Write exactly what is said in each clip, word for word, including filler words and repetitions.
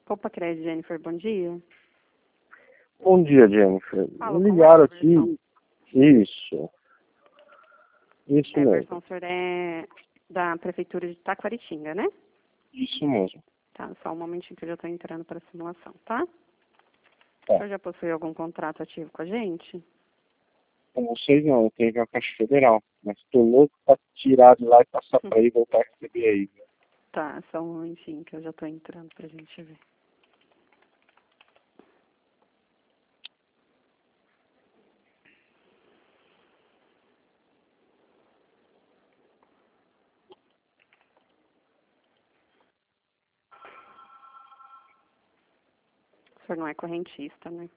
Poupa Crédito, Jennifer, bom dia. Bom dia, Jennifer. Fala, Me ligaram com Everson. aqui. Isso. Isso mesmo. Everson, o senhor é da Prefeitura de Taquaritinga, né? Isso mesmo. Tá, só um momentinho que eu já estou entrando para a simulação, tá? Tá. O senhor já possui algum contrato ativo com a gente? Eu não sei não, eu tenho que ir à Caixa Federal. Mas tô louco pra tirar de lá e passar pra aí e voltar a receber aí. Tá, só um momentinho que eu já estou entrando pra gente ver. O senhor não é correntista, né?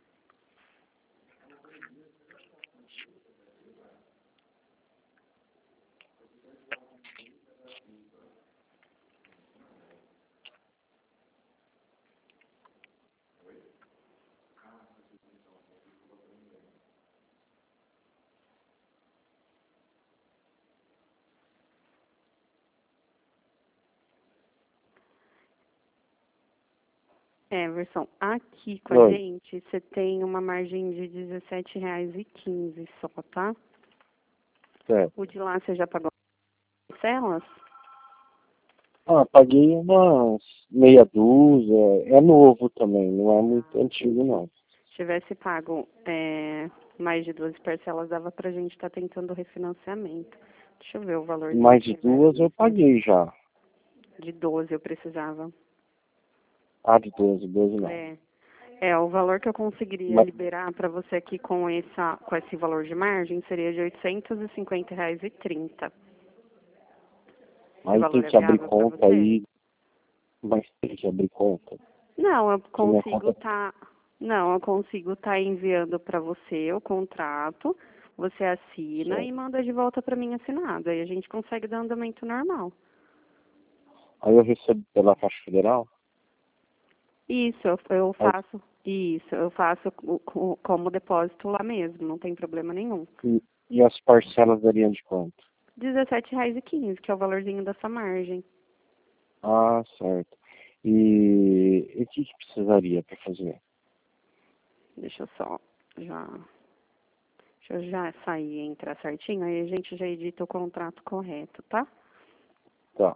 Everson, aqui com a Oi. gente você tem uma margem de dezessete reais e quinze centavos só, tá? Certo. O de lá você já pagou as parcelas? Ah, paguei umas meia dúzia. É novo também, não é muito antigo não. Se tivesse pago é, mais de duas parcelas, dava pra gente estar tentando refinanciamento. Deixa eu ver o valor. Mais de duas eu paguei já. De doze eu precisava. Ah, de doze, doze não. É, é o valor que eu conseguiria Mas, liberar para você aqui com, essa, com esse valor de margem seria de oitocentos e cinquenta reais e trinta centavos. Esse aí tem valor é que abrir viável para conta você? aí. Mas tem que abrir conta. Não, eu Se minha consigo conta... estar. Não, eu consigo estar enviando para você o contrato, você assina e Certo. manda de volta para mim assinado. Aí a gente consegue dar andamento normal. Aí eu recebo pela Caixa Federal. Isso, eu, eu Aí, faço. Isso, eu faço co- co- como depósito lá mesmo, não tem problema nenhum. e, e as parcelas dariam de quanto? dezessete reais e quinze centavos, que é o valorzinho dessa margem. Ah, certo. E, e o que, que precisaria para fazer? Deixa eu só já. Deixa eu já sair e entrar certinho, aí a gente já edita o contrato correto, tá? Tá.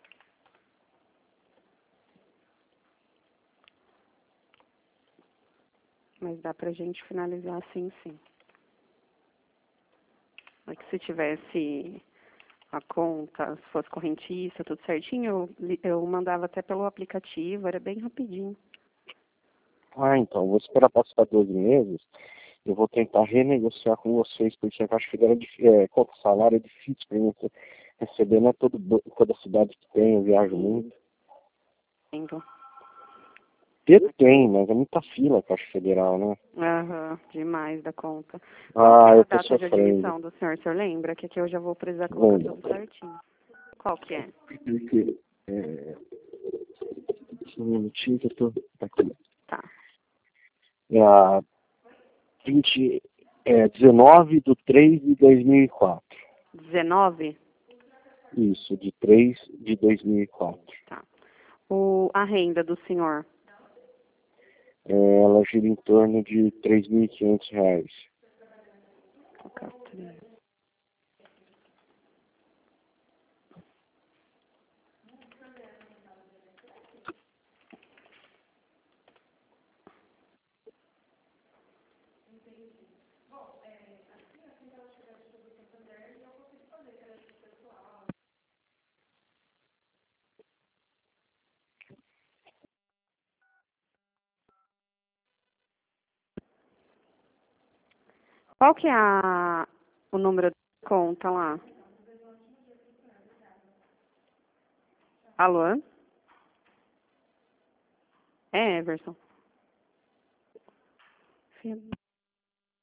Mas dá pra gente finalizar assim, sim. É que se tivesse a conta, se fosse correntista, tudo certinho, eu, li- eu mandava até pelo aplicativo, era bem rapidinho. Ah, então, vou esperar passar doze meses. Eu vou tentar renegociar com vocês, porque a Caixa Federal é, difí- é conta salário é difícil para mim receber, não é todo, bo- toda cidade que tem, eu viajo muito. Entendo. Ter tem, mas é muita fila a Caixa Federal, né? Aham, demais da conta. Qual que Ah, é a eu tô data de sofrendo. admissão do senhor? O senhor lembra? Que aqui eu já vou precisar colocar Lembra? tudo certinho. Qual que é? Porque, é, só um minutinho que eu tô aqui. Tá. É a vinte, é, dezenove de três de dois mil e quatro. dezenove? Isso, de três de dois mil e quatro. Tá. O, a renda do senhor? É, ela gira em torno de três mil e quinhentos reais. Vou colocar três. Qual que é a, o número da conta lá? Alô? É, Everson. Filho.